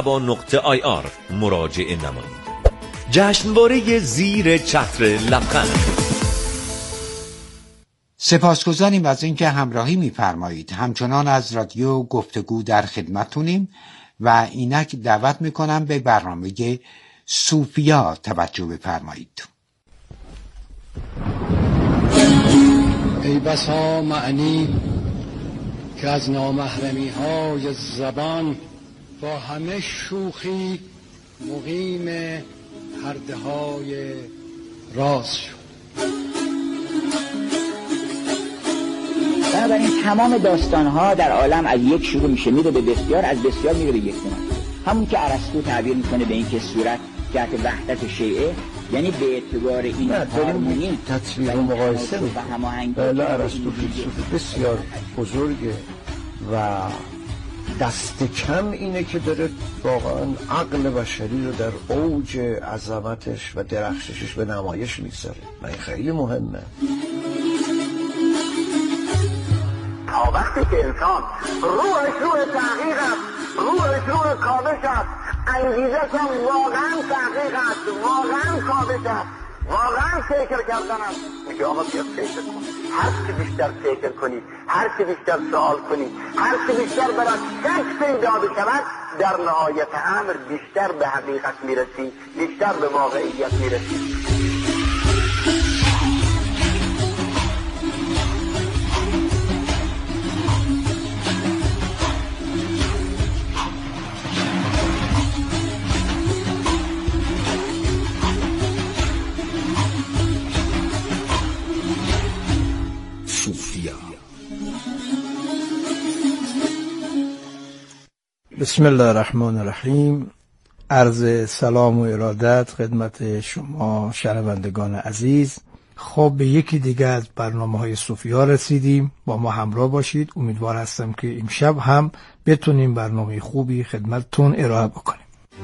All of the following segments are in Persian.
www.sufiya.ir مراجعه نمایید. جشنواره زیر چتر لبخند. سپاسگزاریم از اینکه همراهی می‌فرمایید. همچنان از رادیو گفتگو در خدمتتونیم و اینک دعوت می‌کنم به برنامه صوفیا توجه بفرمایید. ای بسا معنی که از نامحرمی‌های زبان با همه شوخی مقیم پرده‌های راز شد. بنابراین تمام داستان‌ها در عالم از یک شروع میشه میره به بسیار، از بسیار میره به یک دونه. همون که ارسطو تعبیر میکنه به این که صورت جهت وحدت شیعه، یعنی به اعتبار این هارمونی تصویر و مقایسه و هماهنگی. بله ارسطو فیلسوف بسیار بزرگه و دست کم اینه که داره واقعا عقل بشری رو در اوج عظمتش و درخششش به نمایش میگذاره و این خیلی مهمه. تا وقتی که انسان روحش روح تحقیق است، روحش روح کابش است، انگیزش هم واقعا تحقیق است، واقعا کابش است، واقعا فکر کردن است، میگه آقا بیا فکر کن. هر چی بیشتر فکر کنی، هر چی بیشتر سوال کنی، هر چی بیشتر برات شک پیدا بشود، در نهایت امر بیشتر به حقیقت میرسی، بیشتر به واقعیت میرسی. بسم الله الرحمن الرحیم. عرض سلام و ارادت خدمت شما شنوندگان عزیز. خب به یکی دیگه از برنامه‌های صوفیا رسیدیم. با ما همراه باشید. امیدوار هستم که امشب هم بتونیم برنامه خوبی خدمتتون ارائه بکنیم.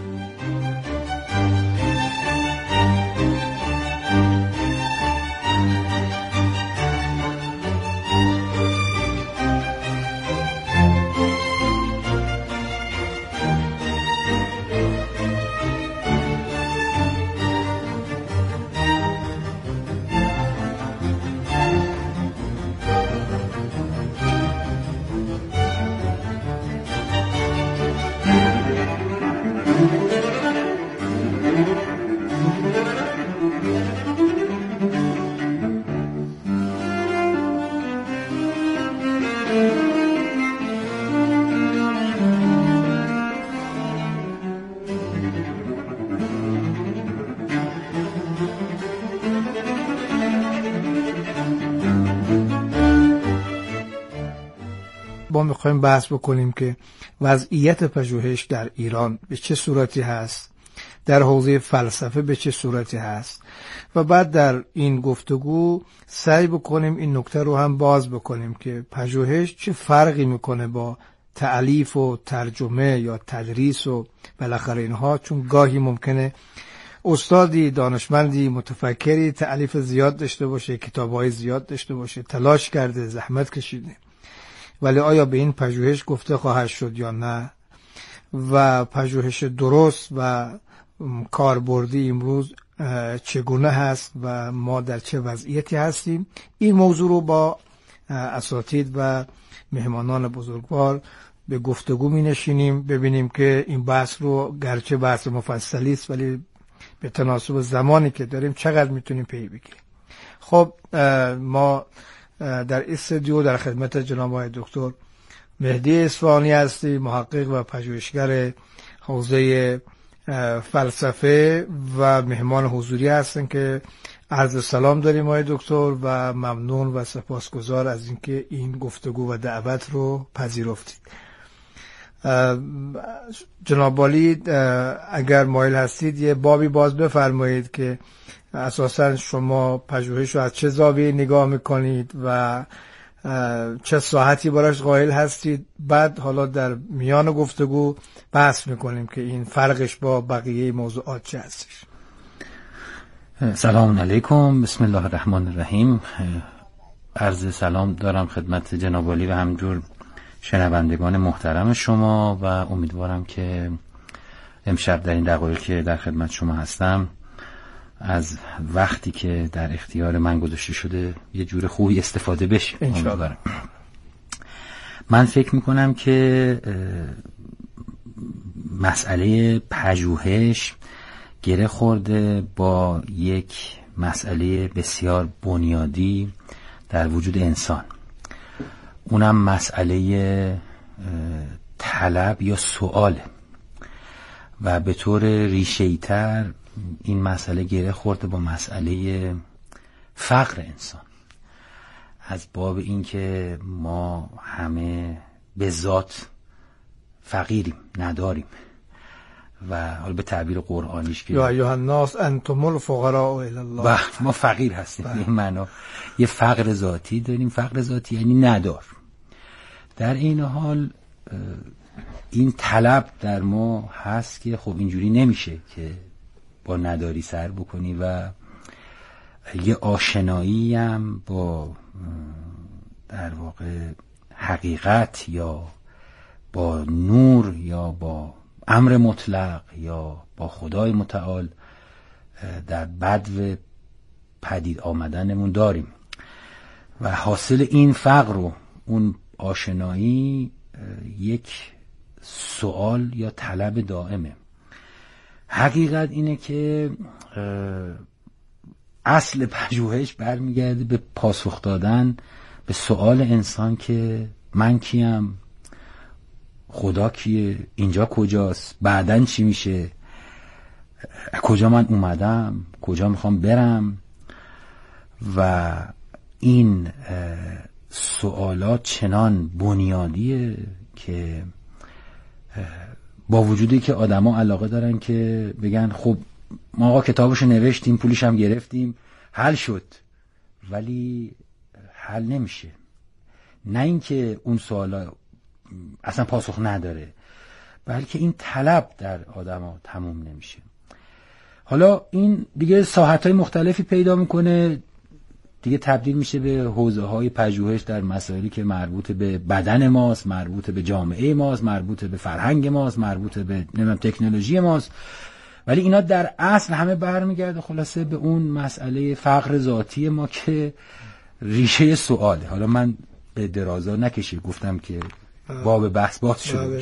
ما میخوایم بحث بکنیم که وضعیت پژوهش در ایران به چه صورتی هست، در حوزه فلسفه به چه صورتی هست و بعد در این گفتگو سعی بکنیم این نکته رو هم باز بکنیم که پژوهش چه فرقی میکنه با تألیف و ترجمه یا تدریس و بالاخره اینها، چون گاهی ممکنه استادی، دانشمندی، متفکری تألیف زیاد داشته باشه، کتاب‌های زیاد داشته باشه، تلاش کرده، زحمت کشیده، ولی آیا به این پژوهش گفته خواهد شد یا نه و پژوهش درست و کاربردی امروز چگونه هست و ما در چه وضعیتی هستیم، این موضوع رو با اساتید و مهمانان بزرگوار به گفتگو می نشینیم، ببینیم که این بحث رو گرچه بحث مفصلی است ولی به تناسب زمانی که داریم چقدر میتونیم پی بگیریم. خب ما در استودیو در خدمت جناب آقای دکتر مهدی اصفهانی هستیم، محقق و پژوهشگر حوزه فلسفه و مهمان حضوری هستن که عرض سلام داریم آقای دکتر و ممنون و سپاسگزار از اینکه این گفتگو و دعوت رو پذیرفتید. جناب عالی اگر مایل هستید یه بابی باز بفرمایید که اساساً شما پژوهش رو از چه زاویه نگاه میکنید و چه ساحتی براش قائل هستید، بعد حالا در میان گفتگو بحث میکنیم که این فرقش با بقیه موضوعات چه هستش. سلام علیکم، بسم الله الرحمن الرحیم. عرض سلام دارم خدمت جناب عالی و همجور شنوندگان محترم شما و امیدوارم که امشب در این دقایق که در خدمت شما هستم از وقتی که در اختیار من گذاشته شده یه جور خوبی استفاده بشه. انشاءالله. من فکر میکنم که مسئله پژوهش گره خورده با یک مسئله بسیار بنیادی در وجود انسان، اونم مسئله طلب یا سؤال، و به طور ریشه‌ای‌تر این مسئله گره خورده با مسئله فقر انسان، از باب این که ما همه به ذات فقیریم، نداریم، و حالا به تعبیر قرآنیش که یا ایها الناس انتم الفقراء الی الله، ما فقیر هستیم. این معنا یه فقر ذاتی داریم. فقر ذاتی یعنی ندار. در این حال این طلب در ما هست که خب اینجوری نمیشه که با نداری سر بکنی، و یه آشنایی هم با در واقع حقیقت یا با نور یا با امر مطلق یا با خدای متعال در بدو پدید آمدنمون داریم، و حاصل این فقر و اون آشنایی یک سوال یا طلب دائمه. حقیقت اینه که اصل پژوهش برمیگرده به پاسخ دادن به سوال انسان که من کیم، خدا کیه، اینجا کجاست، بعدن چی میشه، کجا من اومدم، کجا میخوام برم. و این سوالات چنان بنیادیه که با وجودی که آدما علاقه دارن که بگن خب ما آقا کتابشو نوشتیم، پولش هم گرفتیم، حل شد، ولی حل نمیشه. نه اینکه اون سوالا اصلا پاسخ نداره، بلکه این طلب در آدما تموم نمیشه. حالا این دیگه ساحت‌های مختلفی پیدا میکنه، دیگه تبدیل میشه به حوزه‌های پژوهش در مسائلی که مربوط به بدن ماست، مربوط به جامعه ماست، مربوط به فرهنگ ماست، مربوط به تکنولوژی ماست، ولی اینا در اصل همه برمیگرده خلاصه به اون مسئله فقر ذاتی ما که ریشه سواله. حالا من به درازا نکشید، گفتم که باب بحث باز شده.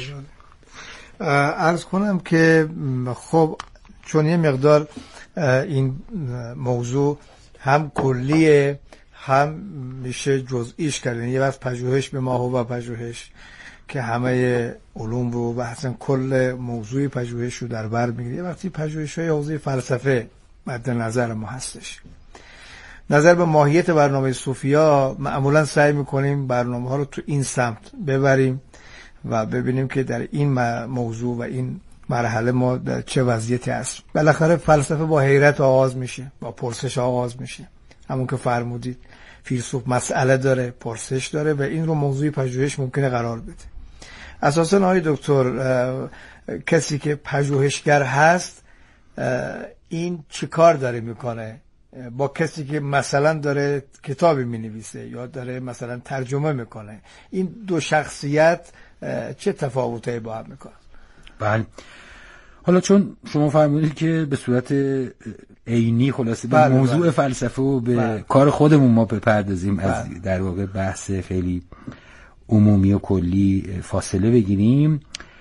عرض کنم که خب چون یه مقدار این موضوع هم کلیه هم میشه جزئیش کردن، یه وقت پژوهش به ماهو پژوهش که همه علوم رو و اصلا کل موضوع پژوهش رو در بر میگیره، یه وقتی پژوهش‌های حوزه فلسفه مد نظر ما هستش. نظر به ماهیت برنامه صوفیا معمولا سعی میکنیم برنامه ها رو تو این سمت ببریم و ببینیم که در این موضوع و این مرحله ما در چه وضعیتی هست. بالاخره فلسفه با حیرت آغاز میشه، با پرسش آغاز میشه. همون که فرمودید فیلسوف مسئله داره، پرسش داره و این رو موضوع پژوهش ممکنه قرار بده. اساساً آقای دکتر، کسی که پژوهشگر هست این چی کار داره میکنه با کسی که مثلا داره کتابی مینویسه یا داره مثلا ترجمه میکنه؟ این دو شخصیت چه تفاوتایی با هم میکنن؟ بله، حالا چون شما فرمودید که به صورت عینی خلاصه به موضوع فلسفه و به کار خودمون ما بپردازیم، از در واقع بحث خیلی عمومی و کلی فاصله بگیریم،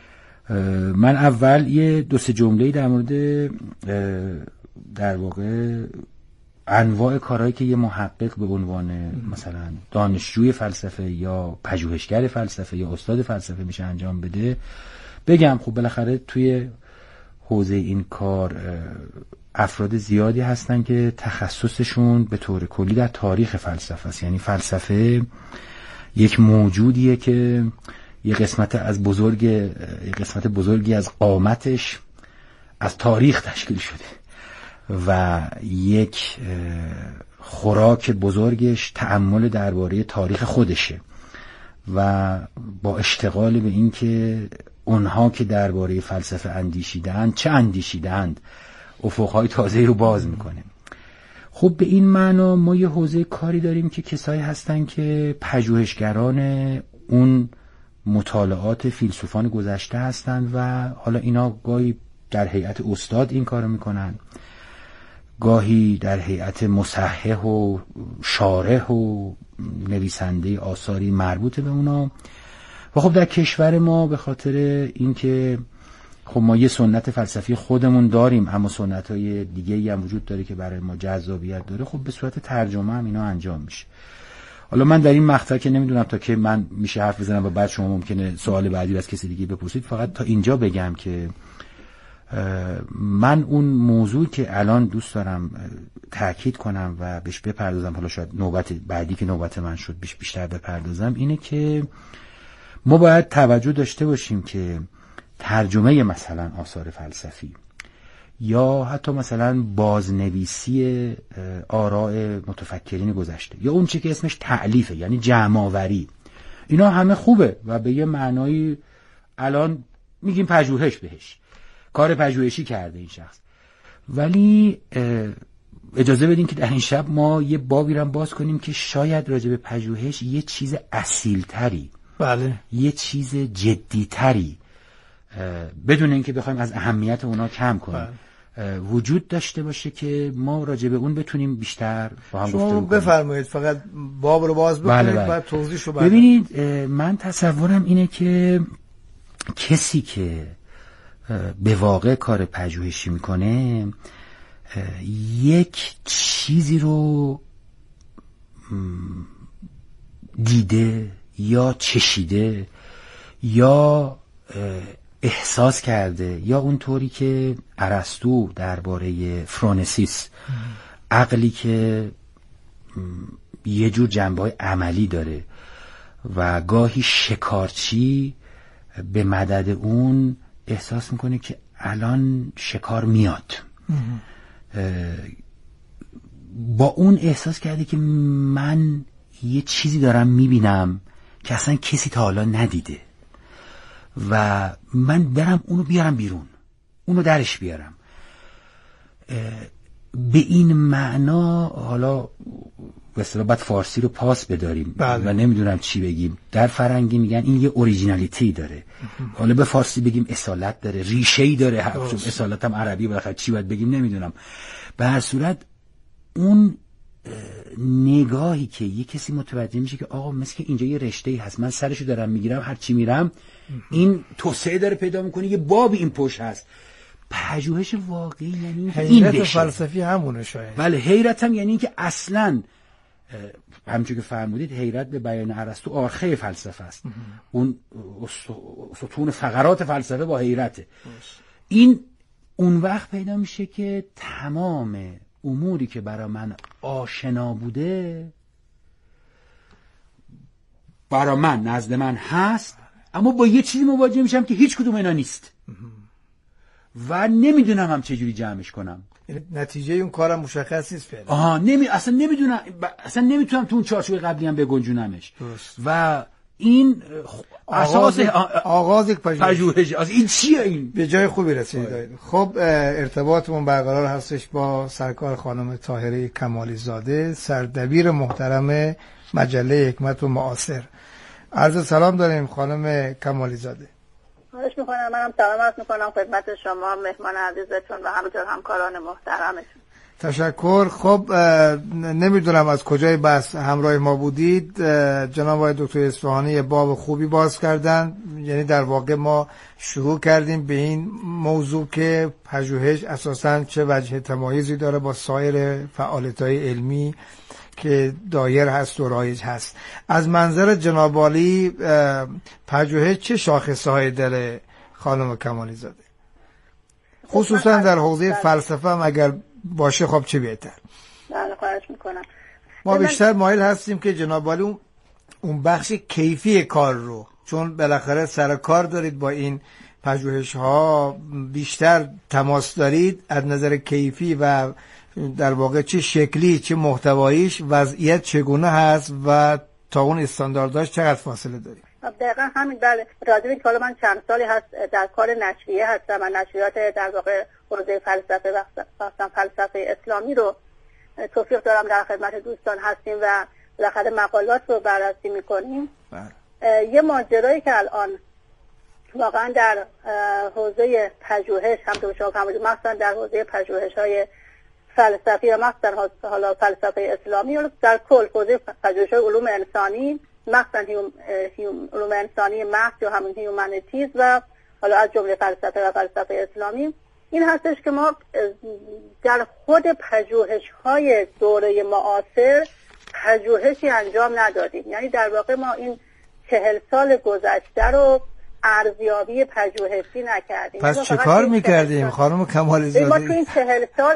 من اول یه دو سه جمله در مورد در واقع انواع کارهایی که یه محقق به عنوان مثلا دانشجوی فلسفه یا پژوهشگر فلسفه یا استاد فلسفه میشه انجام بده بگم. خب بالاخره توی حوزه این کار افراد زیادی هستن که تخصصشون به طور کلی در تاریخ فلسفه است. یعنی فلسفه یک موجودیه که یه قسمت بزرگی از قامتش از تاریخ تشکیل شده و یک خوراک بزرگش تأمل درباره تاریخ خودشه و با اشتغال به این که اونها که درباره فلسفه اندیشیدند چه اندیشیدند، افقهای تازه‌ای رو باز میکنه. خب به این معنا ما یه حوزه کاری داریم که کسایی هستن که پژوهشگران اون مطالعات فیلسوفان گذشته هستند و حالا اینا گاهی در هیئت استاد این کارو میکنن، گاهی در هیئت مصحح و شارح و نویسنده آثاری مربوط به اونا. و خب در کشور ما به خاطر اینکه خب ما یه سنت فلسفی خودمون داریم، اما سنت‌های دیگه‌ای هم وجود داره که برای ما جذابیت داره، خب به صورت ترجمه هم اینا انجام میشه. حالا من در این مقطع که نمیدونم تا که من میشه حرف بزنم و بعد شما ممکنه سوال بعدی از کسی دیگه بپرسید، فقط تا اینجا بگم که من اون موضوع که الان دوست دارم تاکید کنم و بهش بپردازم، حالا شاید نوبت بعدی که نوبت من شد بیشتر بپردازم، اینه که ما باید توجه داشته باشیم که ترجمه مثلا آثار فلسفی یا حتی مثلا بازنویسی آراء متفکرین گذشته یا اون چی که اسمش تألیفه، یعنی جمع‌آوری، اینا همه خوبه و به یه معنایی الان میگیم پژوهش بهش، کار پژوهشی کرده این شخص. ولی اجازه بدین که در این شب ما یه بابی رو باز کنیم که شاید راجع به پژوهش یه چیز اصیل‌تری، بله، یه چیز جدی‌تری، بدون اینکه بخوایم از اهمیت اونا کم کنیم، وجود داشته باشه که ما راجع به اون بتونیم بیشتر با هم گفتگو کنیم. بفرمایید، فقط باب رو باز بکنید بعد توضیحشو بدید. ببینید من تصورم اینه که کسی که به واقع کار پژوهشی میکنه یک چیزی رو دیده یا چشیده یا احساس کرده، یا اونطوری که ارسطو درباره فرونسیس، عقلی که یه جور جنبه‌های عملی داره و گاهی شکارچی به مدد اون احساس میکنه که الان شکار میاد، با اون احساس کرده که من یه چیزی دارم میبینم که اصلا کسی تا حالا ندیده و من برم اونو بیارم بیرون، اونو درش بیارم. به این معنا حالا به اصطلاح باید فارسی رو پاس بداریم و نمیدونم چی بگیم. در فرنگی میگن این یه اوریجینالیتی داره، حالا به فارسی بگیم اصالت داره، ریشه‌ای داره، اصالت هم عربی بالاخره چی باید بگیم نمیدونم. به هر صورت اون نگاهی که یه کسی متوجه میشه که آقا مثل که اینجا یه رشته‌ای هست، من سرشو دارم میگیرم، هر چی میرم این توسعه داره پیدا میکنه، یه بابی این پشت هست. پژوهش واقعی یعنی این حیرت فلسفی همونه شاید. بله، حیرت هم یعنی این که اصلاً همونجوری که فرمودید حیرت به بیان ارسطو آرخه فلسفه است. اون ستون فقرات فلسفه با حیرته. این اون وقت پیدا میشه که تمام اموری که برای من آشنا بوده برای من نزد من هست، اما با یه چیزی مواجه میشم که هیچ کدوم اینا نیست و نمیدونم هم چجوری جمعش کنم. نتیجه اون کارم مشخص نیست فعلا. اصلا نمیدونم، اصلا نمیتونم تو اون چارچوب قبلی هم بگنجونمش. و این آغاز یک پژوهش. از این چیه؟ این به جای خوبی رسیدید. خب ارتباطمون برقرار هستش با سرکار خانم طاهره کمالی زاده، سردبیر محترم مجله حکمت و معاصر. عرض سلام داریم خانم کمالی زاده. خواهش میکنم. منم سلام عرض میکنم خدمت شما مهمان عزیزتون و همینطور همکاران محترمتون. تشکر. خب نمیدونم از کجای بحث همراه ما بودید. جناب آقای دکتر اصفهانی باب خوبی باز کردن، یعنی در واقع ما شروع کردیم به این موضوع که پژوهش اساساً چه وجه تمایزی داره با سایر فعالیت‌های علمی که دایر هست و رایج هست. از منظر جناب عالی پژوهش چه شاخصه‌هایی داره خانم کمالی زاده؟ خصوصا در حوزه فلسفه هم اگر باشه خب چه بهتر. بله خواهش میکنم. ما بیشتر مایل هستیم که جناب عالی اون بخش کیفی کار رو، چون بالاخره سر کار دارید با این پژوهش ها، بیشتر تماس دارید، از نظر کیفی و در واقع چه شکلی چه محتواییش وضعیت چگونه هست و تا اون استاندارداش چقدر فاصله داریم. دقیقا همین. بله راجبی که حالا من چند سالی هست در کار نشریه هستم و نشریات در واقع حوزه فلسفه و فلسفه اسلامی رو توفیق دارم در خدمت دوستان هستیم و بالاخره مقالات رو بررسی میکنیم. یه ماجرایی که الان واقعا در حوزه پژوهش همونطور شما فرمودید، مثلا در حوزه پژوهش‌های فلسفی و مثلا حالا فلسفه اسلامی و در کل حوزه پژوهش‌های علوم انسانی، مثلا علوم انسانی محض یا همون هیومانیتیز و حالا از جمله فلسفه و فلسفه اسلامی، این هستش که ما در خود پژوهش‌های دوره معاصر پژوهشی انجام ندادیم. یعنی در واقع ما این 40 سال گذشته رو ارزیابی پژوهشی نکردیم. پس چه کار میکردیم خانم کمالی زاده؟ ما تو این 40 سال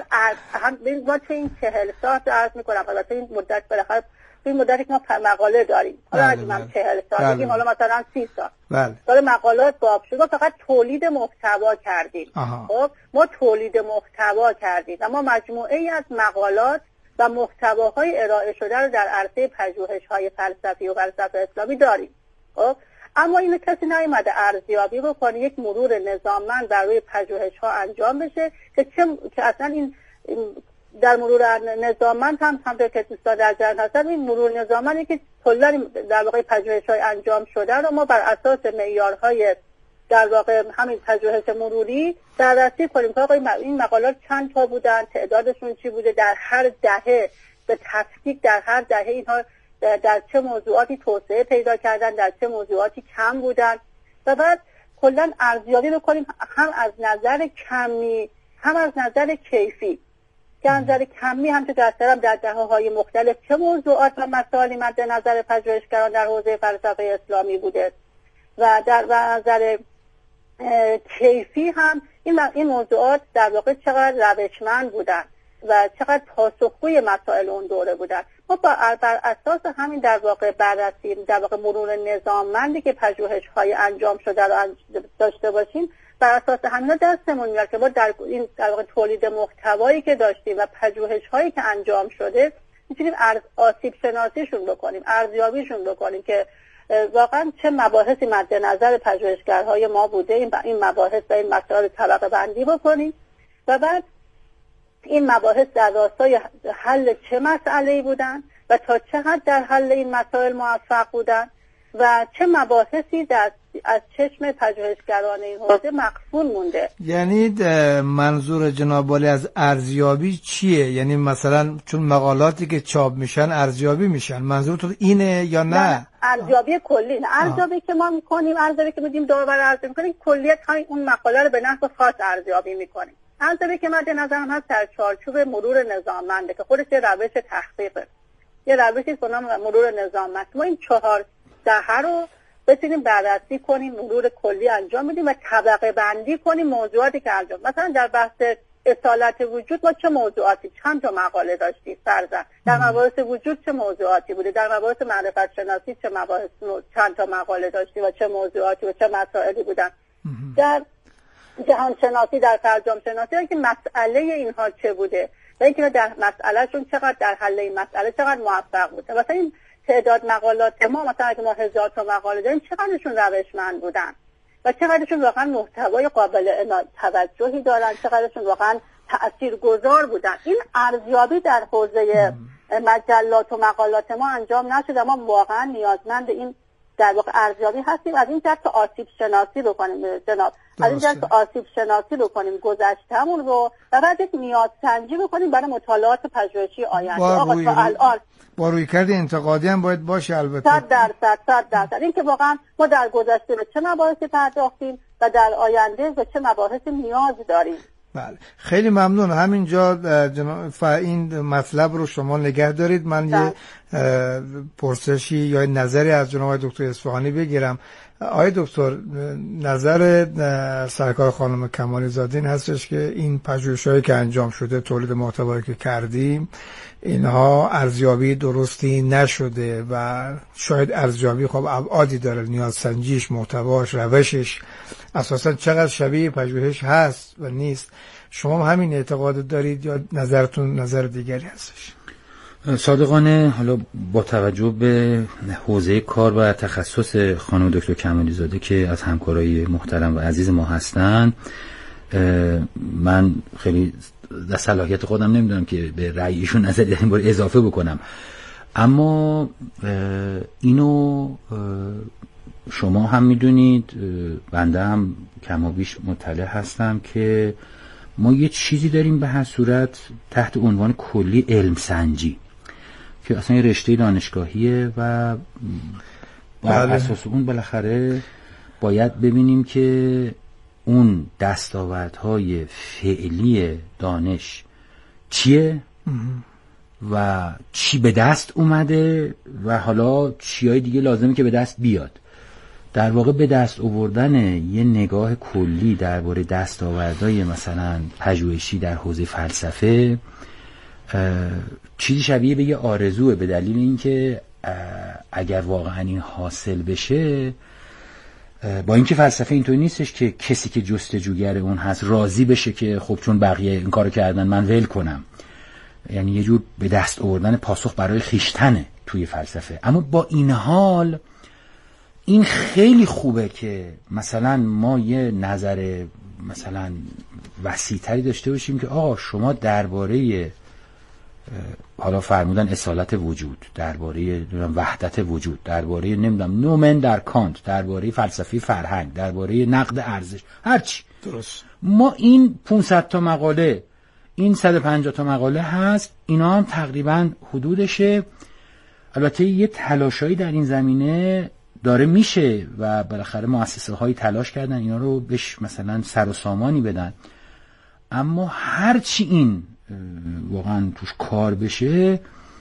عرض میکنم، البته این مدت بالاخره این مدتی که ما مقاله داریم، حالا اگه من 40 سال بگیم، حالا مثلا 30 سال داره مقالات باب شد، ما فقط تولید محتوا کردیم. خب ما تولید محتوا کردیم و ما مجموعه ای از مقالات و محتواهای ارائه شده رو در عرصه پژوهش‌های فلسفی و فلسفه اسلامی داریم. خب اما اینو کسی نیومده ارزیابی بکنه، یک مرور نظاممند بر روی پژوهش‌ها انجام بشه که اصلا این در مرور نظاممند هم همونطور که دوستان در جریان هستن، این مرور نظاممندی که کلا در واقع پژوهش‌های انجام شده رو ما بر اساس معیارهای در واقع همین پژوهش مروری بررسی کنیم که آقا این مقالات چند تا بودن، تعدادشون چی بوده، در هر دهه به تفکیک در هر دهه اینها در چه موضوعاتی توسعه پیدا کردن، در چه موضوعاتی کم بودن و بعد کلا ارزیابی بکنیم هم از نظر کمی هم از نظر کیفی. که از نظر کمی هم که در دهه‌های مختلف چه موضوعات و مسائلی مد نظر پژوهشگران در حوزه فلسفه اسلامی بوده و در نظر کیفی هم این موضوعات در واقع چقدر روشمند بودن و چقدر پاسخگوی مسائل اون دوره بودن. ما بر اساس همین در واقع بررسی در واقع مرور نظاممندی که پژوهش‌های انجام شده رو داشته باشیم، بر اساس همین دستمون میاد که ما در این در واقع تولید محتوایی که داشتیم و پژوهش‌هایی که انجام شده میتونیم آسیب شناسیشون بکنیم، ارزیابیشون بکنیم که واقعا چه مباحثی مد نظر پژوهشگرهای ما بوده، این مباحث و این مسائل طبقه بندی بکنیم و بعد این مباحث در راستای حل چه مسئله‌ای بودن و تا چه حد در حل این مسائل موفق بودن و چه مباحثی از چشم پژوهشگران این حوزه مخفون مونده. یعنی منظور جناب عالی از ارزیابی چیه؟ یعنی مثلا چون مقالاتی که چاپ میشن ارزیابی میشن، منظورتون اینه یا نه؟ ارزیابی کلی نه. ارزیابی که ما میکنیم، ارزیابی که میدیم داور ارزیابی میکنیم، کلیت همین اون مقاله رو به نحو خاص ارزیابی میکنیم. ارزیابی که مد نظرم هست در چارچوب مرور نظاممنده که خودش یه روش تحقیقه، یه روشی به نام مرور نظاممند. ما این 4 دهه رو بتونیم بررسی کنیم، مرور کلی انجام بدیم و طبقه بندی کنیم موضوعاتی که انجام. مثلا در بحث اصالت وجود ما چه موضوعاتی، چند تا مقاله داشتیم فرضاً. در مباحث وجود چه موضوعاتی بوده، در مباحث معرفت شناسی چه مباحث چند تا مقاله داشتیم و چه موضوعاتی و چه مسائلی بودن. در جهان شناسی، در فرجام شناسی که مسئله اینها چه بوده و اینکه در مسئلهشون چقدر در حل این مسئله چقدر موفق بوده. مثلا این تعداد مقالات ما، مثلا اگه ما 1000 تا مقاله داریم، چقدرشون روشمند بودن و چقدرشون واقعا محتوای قابل توجهی دارن، چقدرشون واقعا تاثیرگذار بودن. این ارزیابی در حوزه مجلات و مقالات ما انجام نشده. ما واقعا نیازمند این در واقع ارزیابی هستیم، از این جهت که آسیب شناسی بکنیم جناب، از این جهت که آسیب شناسی بکنیم گذشته‌مون رو و بعد یک نیاز سنجی بکنیم برای مطالعات پژوهشی آینده. آقا تا الان با رویکرد انتقادی هم باید باشه البته. 100%. این که واقعا ما در گذشته به چه مباحثی پرداختیم و در آینده به چه مباحثی نیاز داریم. بله، خیلی ممنون. همینجا این مطلب رو شما نگه دارید، من یه پرسشی یا نظری از جناب دکتر اصفهانی بگیرم. آقای دکتر، نظر سرکار خانم کمالی زاده این هستش که این پژوهش‌هایی که انجام شده، تولید محتوایی که کردیم، اینها ارزیابی درستی نشده و شاید ارزیابی خب ابعادی داره، نیاز سنجیش، محتواش، روشش اساسا چقدر شبیه پژوهش هست و نیست. شما همین اعتقاد دارید یا نظرتون نظر دیگری هستش؟ صادقانه حالا با توجه به حوزه کار و تخصص خانم دکتر کمالی زاده که از همکارای محترم و عزیز ما هستن، من خیلی در صلاحیت خودم نمیدونم که به رأی ایشون نظر این بار اضافه بکنم، اما اینو شما هم میدونید، بنده هم کم و بیش مطلع هستم که ما یه چیزی داریم به هر صورت تحت عنوان کلی علم سنجی که اصلا یه رشته دانشگاهیه و بر اساس اون بالاخره باید ببینیم که اون دستاوردهای فعلی دانش چیه و چی به دست اومده و حالا چیای دیگه لازمه که به دست بیاد. در واقع به دست آوردن یه نگاه کلی درباره دستاوردهای مثلا پژوهشی در حوزه فلسفه چیزی شبیه به یه آرزوه، به دلیل اینکه اگر واقعا این حاصل بشه، با اینکه فلسفه اینطوری نیستش که کسی که جستجوگر اون هست راضی بشه که خب چون بقیه این کارو کردن من ول کنم، یعنی یه جور به دست آوردن پاسخ برای خویشتنه توی فلسفه. اما با این حال این خیلی خوبه که مثلا ما یه نظر مثلا وسیع‌تری داشته باشیم که آقا شما درباره حالا فرمودن اصالت وجود، درباره وحدت وجود، درباره نمیدونم نومن در کانت، درباره فلسفه فرهنگ، درباره نقد ارزش، هرچی درست، ما این 500 تا مقاله، این 150 تا مقاله هست، اینا هم تقریبا حدودشه. البته یه تلاشایی در این زمینه داره میشه و بالاخره مؤسسه هایی تلاش کردن اینا رو بهش مثلا سر و سامانی بدن، اما هرچی این واقعا توش کار بشه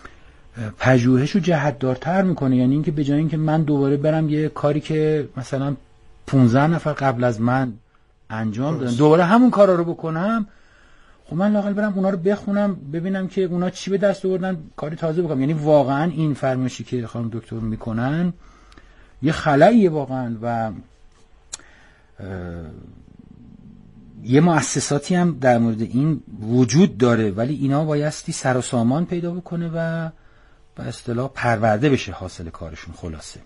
پژوهش رو جهت‌دارتر میکنه. یعنی اینکه به جای اینکه من دوباره برم یه کاری که مثلا 15 نفر قبل از من انجام دادن دوباره همون کارا رو بکنم، خب من لااقل برم اونا رو بخونم ببینم که اونا چی به دست آوردن، کاری تازه بکنم. یعنی واقعا این فرمایشی که خانم دکتر میکنن یه خلاییه واقعا و یه مؤسساتی هم در مورد این وجود داره، ولی اینا بایستی سر و سامان پیدا بکنه و به اصطلاح پرورده بشه حاصل کارشون. خلاصه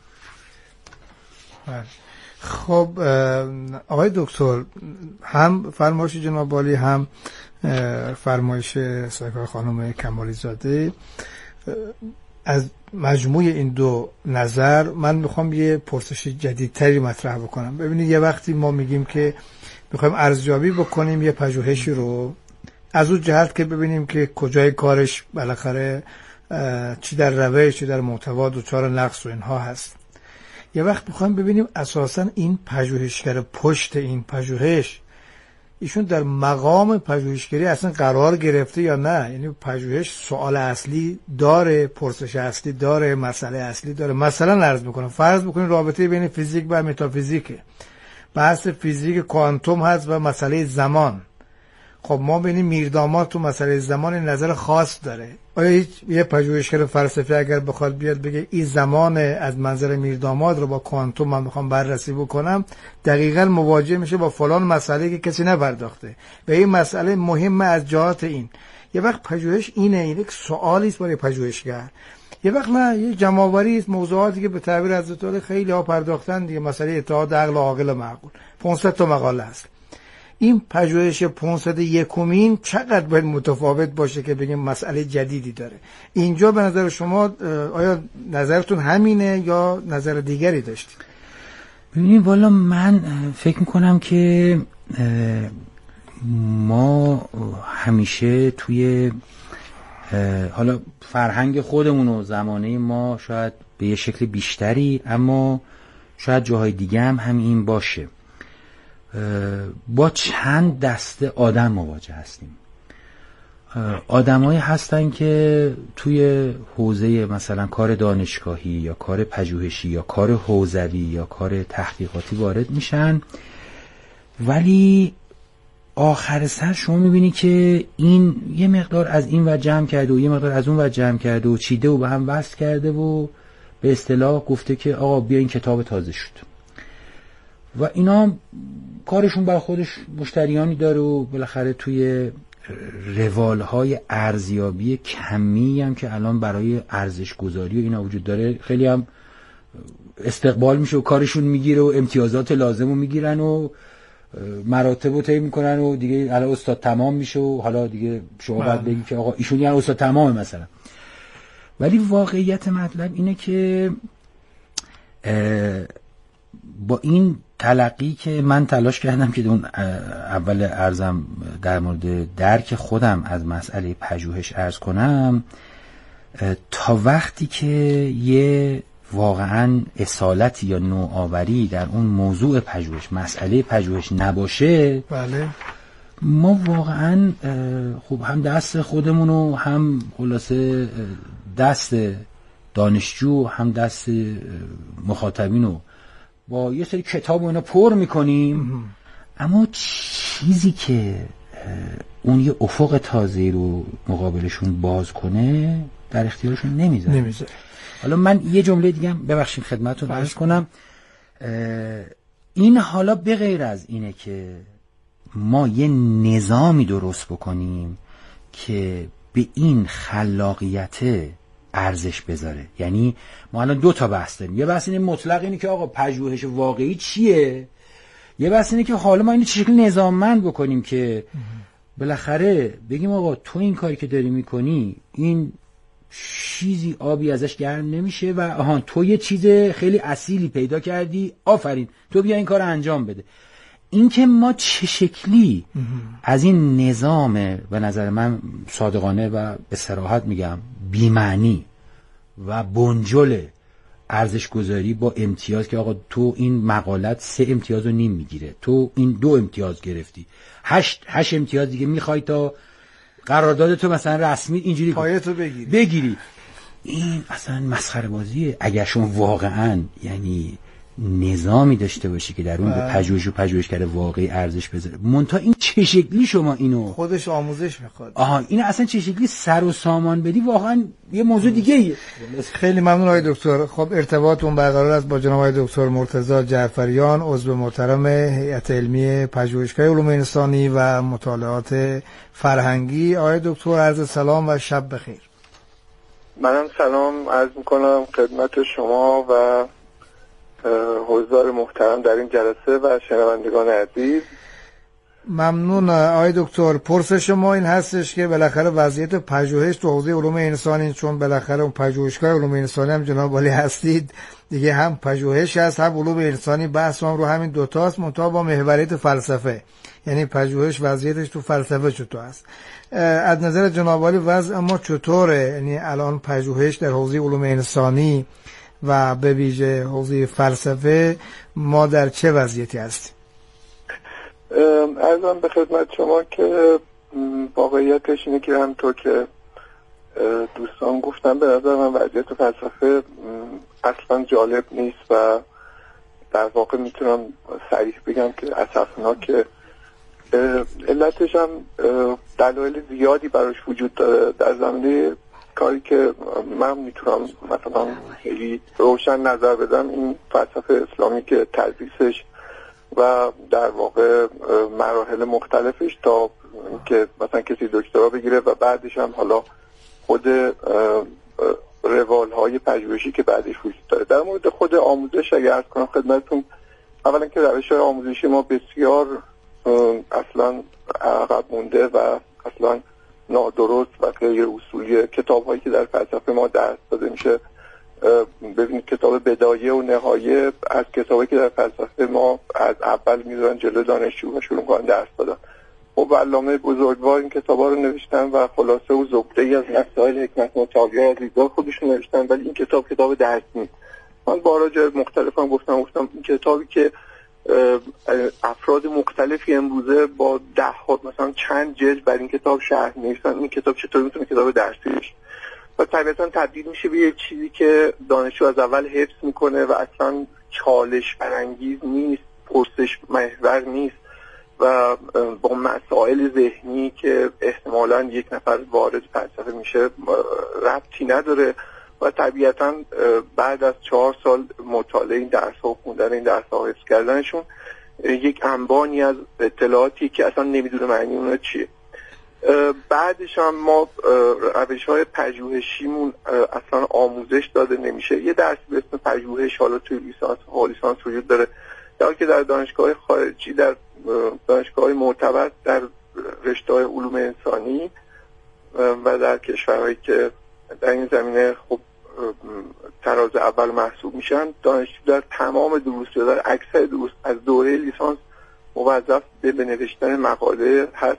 خب آقای دکتر، هم فرمایش جناب عالی هم فرمایش سرکار خانم کمالی زاده، از مجموع این دو نظر من میخوام یه پرسش جدیدتری مطرح بکنم. ببینید یه وقتی ما میگیم که میخوایم ارزیابی بکنیم یه پژوهشی رو از اون جهت که ببینیم که کجای کارش بالاخره چی در روش چی در محتوا دچار نقص و اینها هست، یه وقت میخوایم ببینیم اساسا این پژوهشگر پشت این پژوهش ایشون در مقام پژوهشگری اصلا قرار گرفته یا نه. یعنی پژوهش سوال اصلی داره، پرسش اصلی داره، مسئله اصلی داره. مثلا عرض میکنم فرض بکنید رابطه بین فیزیک و متافیزیک، بحث فیزیک کوانتوم هست و مسئله زمان. خب ما ببینیم میرداماد تو مسئله زمان نظر خاص داره. آیا یه پژوهشگر فلسفی اگر بخواد بیاد بگه این زمان از منظر میرداماد رو با کوانتوم من میخوام بررسی بکنم، دقیقاً مواجه میشه با فلان مسئله که کسی نپرداخته و این مسئله مهمه از جهات این. یه وقت پژوهش اینه، یک سوالی است برای پژوهشگر. یه وقت نه، یه جمع‌آوری است موضوعاتی که به تعبیر حضرت علی خیلی ها پرداختن دیگه، مسئله اتحاد عقل و عاقل معقول، 500 تا مقاله است. این پژوهش 501 چقدر باید متفاوت باشه که بگیم مسئله جدیدی داره؟ اینجا به نظر شما آیا نظرتون همینه یا نظر دیگری داشتید؟ ببینید والا من فکر میکنم که ما همیشه توی حالا فرهنگ خودمون و زمانه ما شاید به یه شکل بیشتری، اما شاید جاهای دیگه هم همین باشه، با چند دسته آدم مواجه هستیم. آدمایی هستن که توی حوزه مثلا کار دانشگاهی یا کار پژوهشی یا کار حوزوی یا کار تحقیقاتی وارد میشن، ولی آخر سر شما میبینی که این یه مقدار از این ور جمع کرده و یه مقدار از اون ور جمع کرده و چیده و به هم وصل کرده و به اصطلاح گفته که آقا بیا این کتاب تازه شد و اینا کارشون بر خودش مشتریانی داره و بالاخره توی روالهای ارزیابی کمی هم که الان برای ارزش گذاری و اینا وجود داره خیلی هم استقبال میشه و کارشون میگیره و امتیازات لازم رو میگیرن و مراتب رو طی میکنن و دیگه الان استاد تمام میشه و حالا دیگه شما باید بگی که آقا ایشون یعنی استاد تمامه مثلا. ولی واقعیت مطلب اینه که با این تلقی که من تلاش کردم که اون اول عرضم در مورد درک خودم از مسئله پژوهش عرض کنم، تا وقتی که یه واقعا اصالتی یا نوآوری در اون موضوع پژوهش، مسئله پژوهش نباشه، بله، ما واقعا خب هم دست خودمونو، هم خلاصه دست دانشجو، هم دست مخاطبینو با یه سری کتاب و اینا پر میکنیم، اما چیزی که اون یه افق تازه رو مقابلشون باز کنه در اختیارشون نمیذاره. حالا من یه جمله دیگه ببخشید خدمتتون عرض کنم. این حالا به غیر از اینه که ما یه نظامی درست بکنیم که به این خلاقیت ارزش بذاره. یعنی ما الان دو تا بحث داریم. یه بحث اینه مطلق، اینه که آقا پژوهش واقعی چیه، یه بحث اینه که حالا ما اینو چه شکلی نظاممند بکنیم که بالاخره بگیم آقا تو این کاری که داری میکنی این چیزی آبی ازش گرم نمیشه و تو یه چیز خیلی اصیلی پیدا کردی، آفرین تو بیا این کار انجام بده. این که ما چه شکلی از این نظام به نظر من صادقانه و به صراحت میگم بی‌معنی و بنجل ارزش گذاری با امتیاز که آقا تو این مقالت 3 امتیاز و نیم میگیره، تو این 2 امتیاز گرفتی، 8 امتیاز دیگه میخوای تا قرارداد تو مثلا رسمی اینجوری پایتو بگیری. این اصلا مسخره بازیه. اگر شما واقعا یعنی نظامی داشته باشی که در اون به پژوهش و پژوهشگر واقعی ارزش بذاره، منتها این چه شکلی شما اینو خودش آموزش میخواد، این اصلا چه شکلی سر و سامان بدی، واقعا یه موضوع دیگه ایه. خیلی ممنون آقای دکتر. خب ارتباطتون برقرار است با جناب آقای دکتر مرتضی جعفریان، عضو محترم هیئت علمی پژوهشگاه علوم انسانی و مطالعات فرهنگی. آقای دکتر عرض سلام و شب بخیر. منم سلام عرض میکنم خدمت شما و حضار محترم در این جلسه و شنوندگان عزیز. ممنون آقای دکتر. پرسش ما این هستش که بالاخره وضعیت پژوهش تو حوزه علوم انسانی، چون بالاخره اون پژوهشگاه علوم انسانی هم جناب عالی هستید دیگه، هم پژوهش هست هم علوم انسانی، بحث هم رو همین دوتاست، منتها با محوریت فلسفه. یعنی پژوهش وضعیتش تو فلسفه چطور است؟ از نظر جناب عالی وضع ما چطوره؟ یعنی الان پژوهش در حوزه علوم انسانی و به ویژه حوزه فلسفه ما در چه وضعیتی هستیم؟ عرضم به خدمت شما که واقعیتش اینه که همونطور که دوستان گفتن به نظر من وضعیت فلسفه اصلا جالب نیست و در واقع میتونم صریح بگم که اسفناکه. علتش هم دلایل زیادی براش وجود داره. در زمینه کاری که من میتونم مثلا خیلی روشن نظر بدم، این فلسفه اسلامی که تدریسش و در واقع مراحل مختلفش تا که مثلا کسی دکترا بگیره و بعدش هم حالا خود روالهای پژوهشی که بعدش وجود داره. در مورد خود آموزش اگه عرض کنم خدمتتون، اولا که روش‌های آموزشی ما بسیار اصلا عقب مونده و اصلا نادرست و غیر اصولی. کتاب‌هایی که در فلسفه ما درس داده میشه، ببینید کتاب بدایه و نهایه از کتابی که در فلسفه ما از اول میذارن جلو دانشجو و شروع کنن درس دادن. خب علامه بزرگوار این کتابا رو نوشتن و خلاصه و زبده‌ای از مسائل حکمت مطالعه از دیدگاه خودشون نوشتن، ولی این کتاب درس نیست. من بارها جای مختلفم گفتم این کتابی که افراد مختلفی امروزه با مثلا چند جلد بر این کتاب شرح نوشتن، این کتاب چطور میتونه کتاب درسی بشه؟ و طبیعتا تبدیل میشه به یه چیزی که دانشجو از اول حفظ میکنه و اصلا چالش برانگیز نیست، پرسش محور نیست و با مسائل ذهنی که احتمالاً یک نفر وارد فلسفه میشه ربطی نداره و طبیعتا بعد از 4 سال مطالعه این درس ها و خوندن این درس ها و حفظ کردنشون یک انبانی از اطلاعاتی که اصلا نمیدونه معنی اونها چیه. بعدش هم ما روش‌های پژوهشیمون اصلا آموزش داده نمیشه. یه درسی به اسم پژوهش حالا توی لیسانس وجود داره، در حالی که در دانشگاه خارجی، در دانشگاه معتبر در رشته‌های علوم انسانی و در کشورهایی که در این زمینه خب تراز اول محسوب میشن، دانشجو در تمام دروس یا در اکثر دروس از دوره لیسانس موظف به نوشتن مقاله هست